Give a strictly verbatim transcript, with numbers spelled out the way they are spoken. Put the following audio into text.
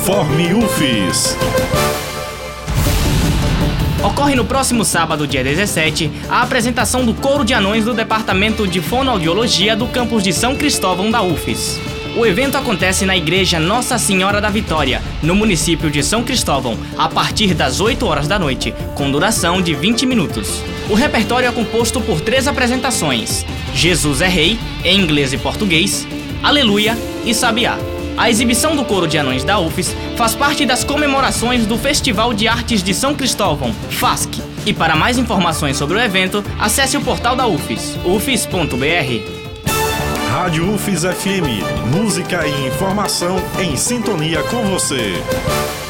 Informe U F E S. Ocorre no próximo sábado, dia dezessete, a apresentação do Coro de Anões do Departamento de Fonoaudiologia do campus de São Cristóvão da U F E S. O evento acontece na Igreja Nossa Senhora da Vitória, no município de São Cristóvão, a partir das oito horas da noite, com duração de vinte minutos. O repertório é composto por três apresentações: Jesus é Rei, em inglês e português, Aleluia e Sabiá. A exibição do Coro de Anões da U F E S faz parte das comemorações do Festival de Artes de São Cristóvão, FASC. E para mais informações sobre o evento, acesse o portal da U F E S, u f e s ponto b r. Rádio U F E S F M, música e informação em sintonia com você.